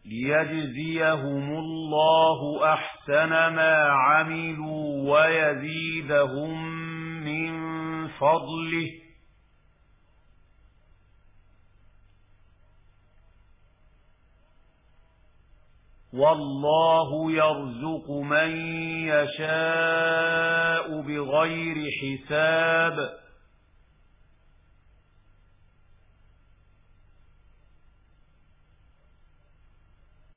ليجزيهم الله أحسن ما عملوا ويزيدهم من فضله والله يرزق من يشاء بغير حساب